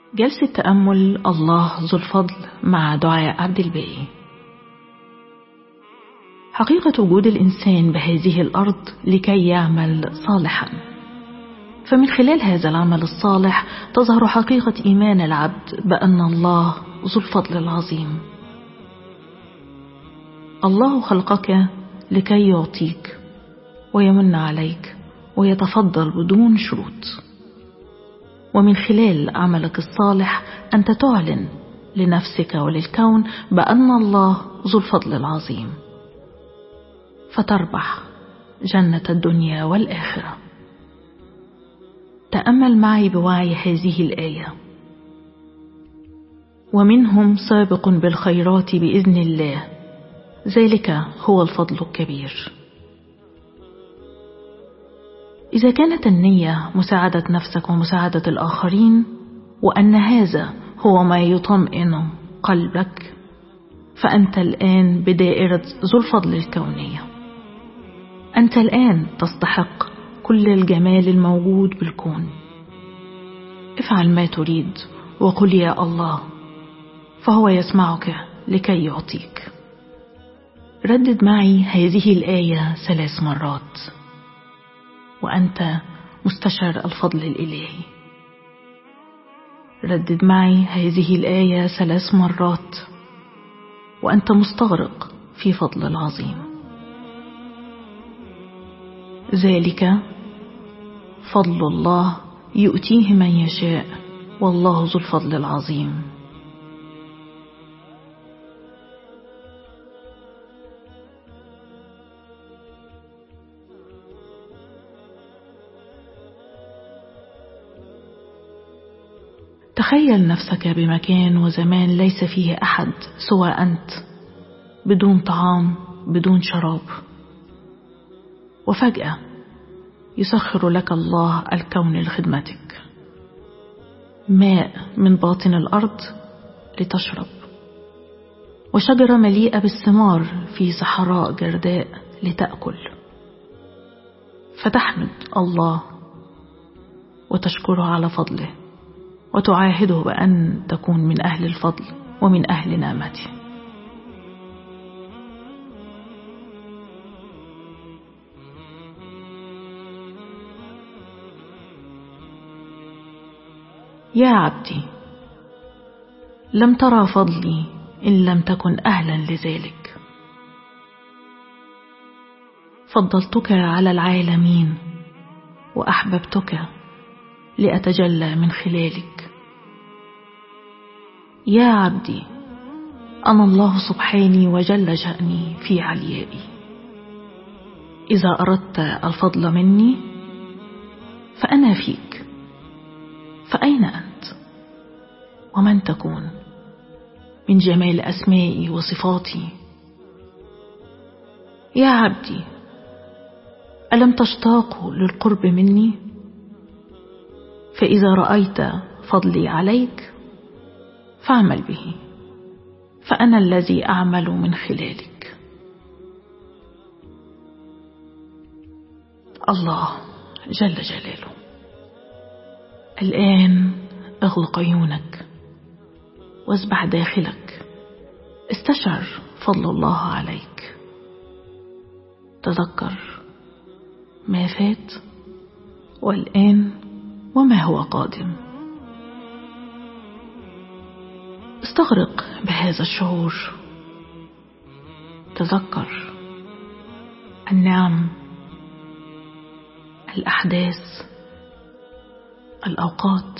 جلسة تأمل الله ذو الفضل مع دعاء عبد الباقي. حقيقة وجود الإنسان بهذه الأرض لكي يعمل صالحا، فمن خلال هذا العمل الصالح تظهر حقيقة إيمان العبد بأن الله ذو الفضل العظيم. الله خلقك لكي يعطيك ويمن عليك ويتفضل بدون شروط، ومن خلال عملك الصالح أنت تعلن لنفسك وللكون بأن الله ذو الفضل العظيم، فتربح جنة الدنيا والآخرة. تأمل معي بوعي هذه الآية: ومنهم سابق بالخيرات بإذن الله، ذلك هو الفضل الكبير. إذا كانت النية مساعدة نفسك ومساعدة الآخرين، وأن هذا هو ما يطمئن قلبك، فأنت الآن بدائرة ذو الفضل الكونية. أنت الآن تستحق كل الجمال الموجود بالكون. افعل ما تريد وقل يا الله، فهو يسمعك لكي يعطيك. ردد معي هذه الآية 3 مرات وأنت مستشعر الفضل الإلهي. ردد معي هذه الآية 3 مرات وأنت مستغرق في فضل العظيم. ذلك فضل الله يؤتيه من يشاء، والله ذو الفضل العظيم. تخيل نفسك بمكان وزمان ليس فيه أحد سوى أنت، بدون طعام بدون شراب، وفجأة يسخر لك الله الكون لخدمتك، ماء من باطن الأرض لتشرب، وشجرة مليئة بالثمار في صحراء جرداء لتأكل، فتحمد الله وتشكره على فضله وتعاهده بأن تكون من أهل الفضل ومن أهل نعمته. يا عبدي، لم ترى فضلي إن لم تكن أهلا لذلك. فضلتك على العالمين وأحببتك لأتجلى من خلالك. يا عبدي، أنا الله سبحاني وجل شأني في عليائي. إذا أردت الفضل مني فأنا فيك، فأين أنت؟ ومن تكون من جمال أسمائي وصفاتي؟ يا عبدي، ألم تشتاق للقرب مني؟ فإذا رأيت فضلي عليك فاعمل به، فأنا الذي أعمل من خلالك. الله جل جلاله. الآن اغلق عيونك واسبح داخلك، استشعر فضل الله عليك. تذكر ما فات والآن وما هو قادم. استغرق بهذا الشعور. تذكر النعم، الأحداث، الأوقات.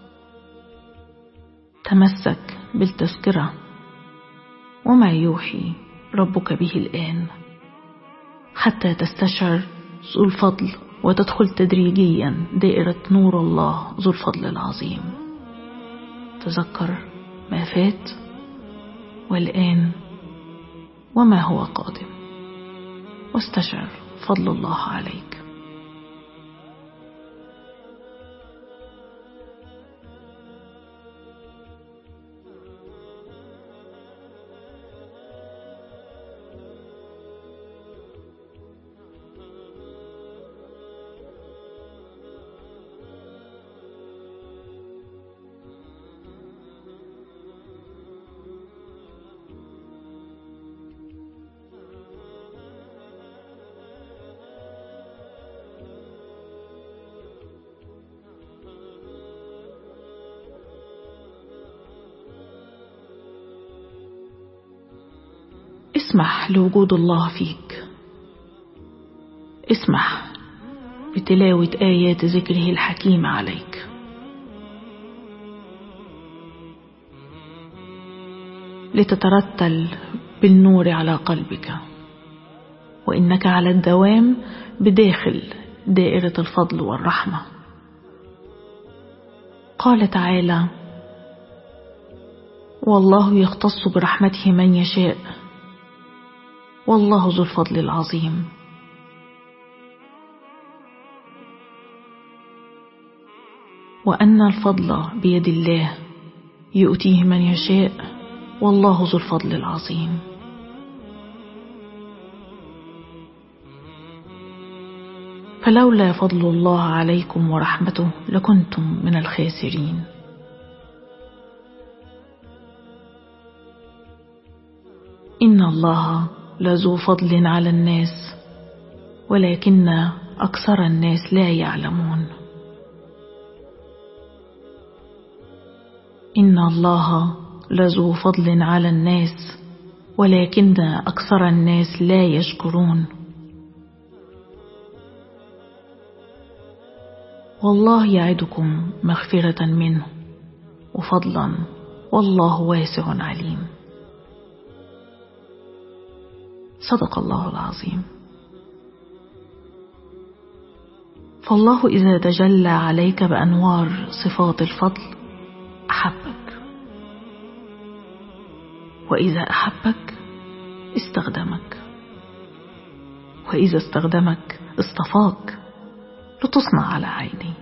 تمسك بالتذكرة وما يوحي ربك به الآن، حتى تستشعر ذو الفضل وتدخل تدريجيا دائرة نور الله ذو الفضل العظيم. تذكر ما فات والآن وما هو قادم، واستشعر فضل الله عليك. اسمح لوجود الله فيك. اسمح بتلاوة آيات ذكره الحكيم عليك. لتترتل بالنور على قلبك، وإنك على الدوام بداخل دائرة الفضل والرحمة. قال تعالى: والله يختص برحمته من يشاء، والله ذو الفضل العظيم. وأن الفضل بيد الله يؤتيه من يشاء، والله ذو الفضل العظيم. فلولا فضل الله عليكم ورحمته لكنتم من الخاسرين. إن الله لذو فضل على الناس، ولكن أكثر الناس لا يعلمون. إن الله لذو فضل على الناس، ولكن أكثر الناس لا يشكرون. والله يعدكم مغفرة منه وفضلا، والله واسع عليم. صدق الله العظيم. فالله إذا تجلى عليك بأنوار صفات الفضل أحبك، وإذا أحبك استخدمك، وإذا استخدمك اصطفاك لتصنع على عيني.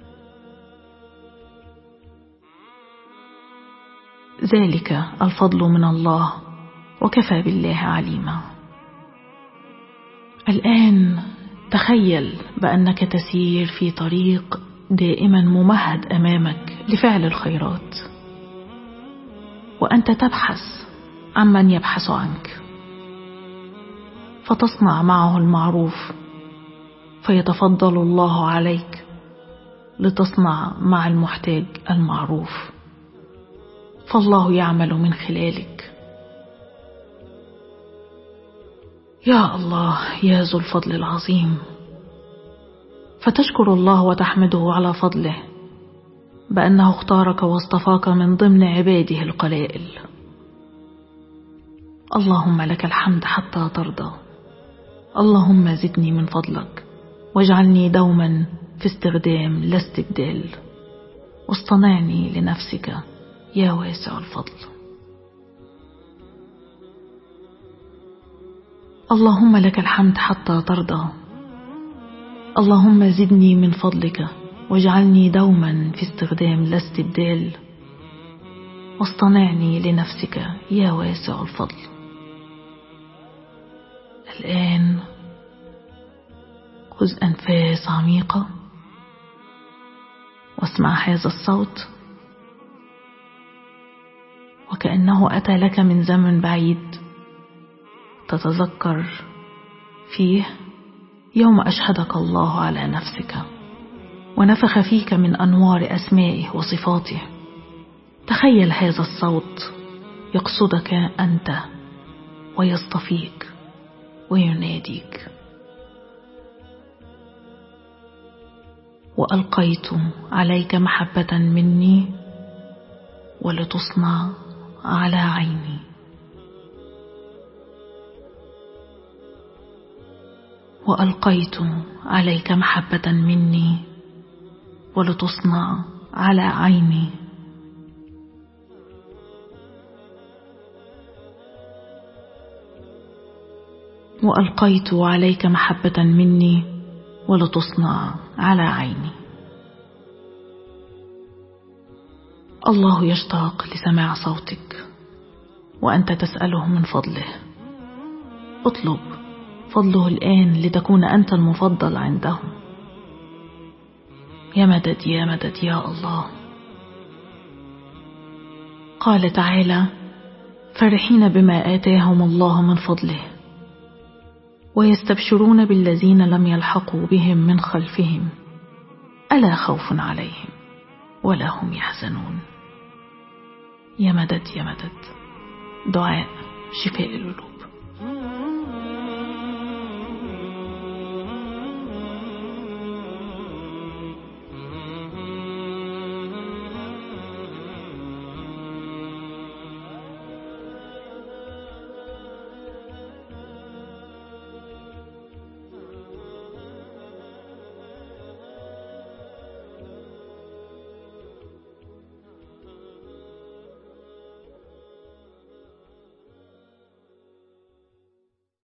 ذلك الفضل من الله، وكفى بالله عليما. الآن تخيل بأنك تسير في طريق دائما ممهد أمامك لفعل الخيرات، وأنت تبحث عن من يبحث عنك، فتصنع معه المعروف، فيتفضل الله عليك لتصنع مع المحتاج المعروف، فالله يعمل من خلالك. يا الله يا ذو الفضل العظيم، فتشكر الله وتحمده على فضله بأنه اختارك واصطفاك من ضمن عباده القلائل. اللهم لك الحمد حتى ترضى. اللهم زدني من فضلك، واجعلني دوما في استخدام لا استبدال، واصطنعني لنفسك يا واسع الفضل. اللهم لك الحمد حتى ترضى. اللهم زدني من فضلك، واجعلني دوما في استخدام لا استبدال، واصطنعني لنفسك يا واسع الفضل. الآن خذ أنفاس عميقة، واسمع هذا الصوت وكأنه أتى لك من زمن بعيد، تتذكر فيه يوم أشهدك الله على نفسك ونفخ فيك من أنوار أسمائه وصفاته. تخيل هذا الصوت يقصدك أنت ويصطفيك ويناديك. وألقيت عليك محبة مني ولتصنع على عيني. وألقيت عليك محبة مني ولتصنع على عيني. وألقيت عليك محبة مني ولتصنع على عيني. الله يشتاق لسماع صوتك وأنت تسأله من فضله. اطلب فضله الآن لتكون أنت المفضل عنده. يا مدد يا مدد يا الله. قال تعالى: فرحين بما آتاهم الله من فضله ويستبشرون بالذين لم يلحقوا بهم من خلفهم ألا خوف عليهم ولا هم يحزنون. يا مدد يا مدد. دعاء شفاء القلوب.